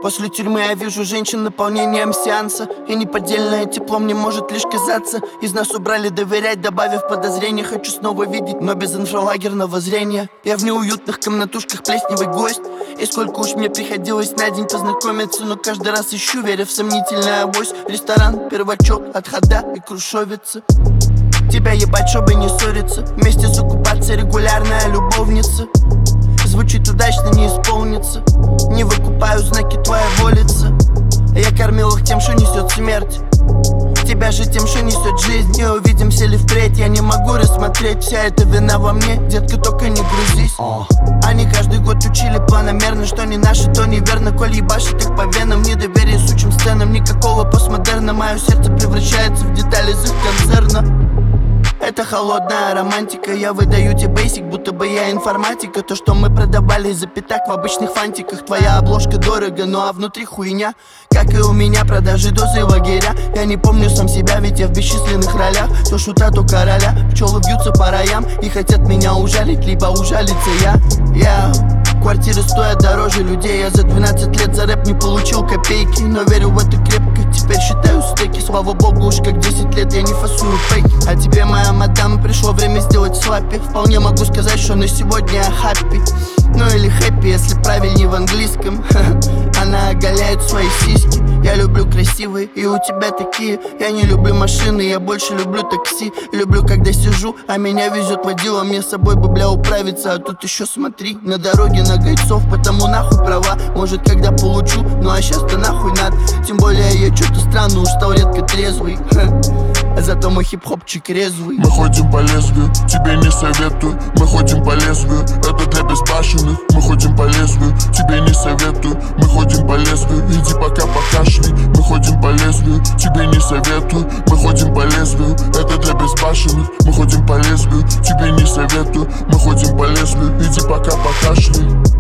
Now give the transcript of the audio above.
После тюрьмы я вижу женщин наполнением сеанса, и неподдельное тепло мне может лишь казаться. Из нас убрали доверять, добавив подозрения. Хочу снова видеть, но без инфралагерного зрения. Я в неуютных комнатушках плесневый гость, и сколько уж мне приходилось на день познакомиться, но каждый раз ищу, веря в сомнительный авось. Ресторан, первачок, отхода и крушовица. Тебя ебать, чтобы не ссориться. Вместе с оккупацией регулярная любовница. Звучит удачно, не исполнится. Не выкупаю знаки твоего лица. Я кормил их тем, что несет смерть. Тебя же тем, что несет жизнь. Не увидимся ли впредь, я не могу рассмотреть. Вся эта вина во мне, детка, только не грузись. Они каждый год учили планомерно, что не наше, то неверно. Коль ебашит их по венам, недоверие сучим сценам. Никакого постмодерна, мое сердце превращается в детали из их концерна. Это холодная романтика, я выдаю тебе бейсик, будто бы я информатика. То, что мы продавали за пятак в обычных фантиках. Твоя обложка дорого, ну а внутри хуйня. Как и у меня, продажи дозы лагеря. Я не помню сам себя, ведь я в бесчисленных ролях. То шута, то короля, пчелы вьются по роям и хотят меня ужалить, либо ужалиться я. Квартиры стоят дороже людей. Я за 12 лет за рэп не получил копейки, но верю в это крепко, теперь считаю стейки. Слава богу, уж как 10 лет я не фасую фейки. А тебе, моя мадам, пришло время сделать слаппи. Вполне могу сказать, что на сегодня я хаппи. Ну или хэппи, если правильнее в английском. Она оголяет свои сиськи. Я люблю красивые, и у тебя такие. Я не люблю машины, я больше люблю такси. Люблю, когда сижу, а меня везет водила. Мне с собой бы, бля, управиться, а тут еще смотри. На дороге на гайцов, потому нахуй права. Может, когда получу, ну а сейчас-то нахуй надо. Тем более я что-то странно уж стал редко трезвый. А зато мой хип-хопчик резвый. Мы ходим по лезвию, тебе не советую. Мы ходим по лезвию, это для безбашенных. Мы ходим по лезвию, тебе не советую. Мы ходим по лезвию, иди пока покашляй. Мы ходим по лезвию, тебе не советую. Мы ходим по лезвию, это для безбашенных. Мы ходим по лезвию, тебе не советую. Мы ходим по лезвию, иди пока покашляй.